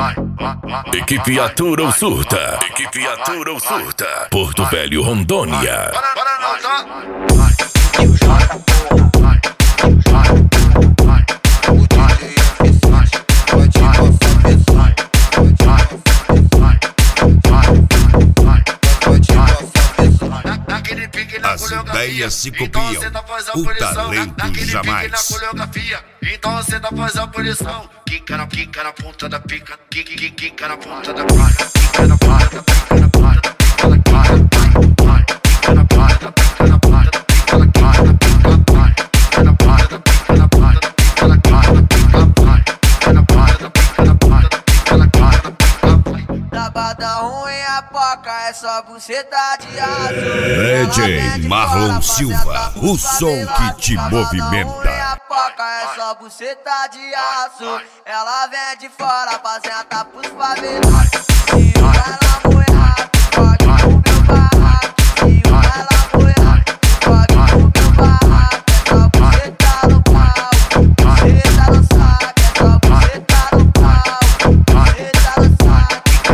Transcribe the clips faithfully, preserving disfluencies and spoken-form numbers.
Equipe Atura ou Surta. Equipe Atura ou Surta. Porto Velho, Rondônia. Para não, tá? As ideias se copiam, o talento jamais. Então você tá fazendo a posição. Quica na pica, na ponta da pica. Quica, quica, quica na ponta da pica. Quica na ponta da pica, na ponta da pica, na ponta da pica. Quica na ponta da pica, na ponta da pica, na ponta da pica. Quica na ponta da pica, na ponta da pica, na ponta da pica. Quica na ponta da pica, na ponta da pica, na ponta da pica. Tabada ruim a poca, é só buceta de azul. D J Marlon Silva, o som que te movimenta. A poca é só buceta de azul. Ela vem de fora, apresenta pros favelados. E ela moeda, pode pro meu barraco. E ela moeda, pode pro meu barraco. É só buceta no pau, buceta no saco. É só buceta no pau, buceta no saco.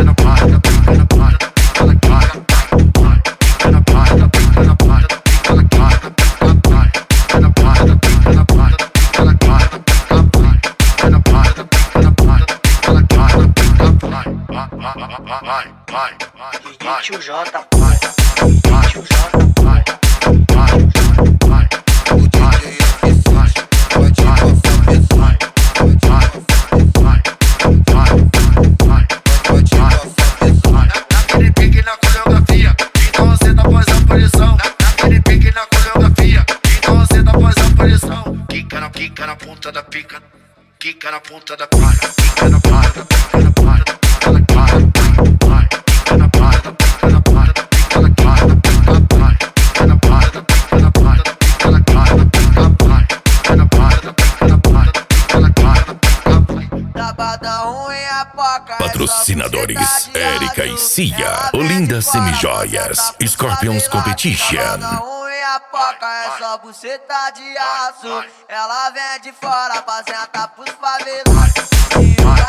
Tio J, Tio J, naquele pique na coreografia, então você tá fazendo posição. Naquele pique na coreografia, então você tá fazendo posição. Quica na pica, na ponta da pica. Quica na ponta da pica. Quica na ponta da pica, na ponta da pica, na ponta da pica. Quica na ponta da pica, na ponta da pica, na ponta da pica. Quica na ponta da pica, na ponta da pica, na ponta da pica. Quica na ponta da pica, na ponta da pica, na ponta da pica. tabada ruim a poca. Patrocinadores Érica e Cia, Olinda Semijoias, Scorpions Competition. A poca é só buceta de azul. Ela vem de fora, apresenta pros favelados.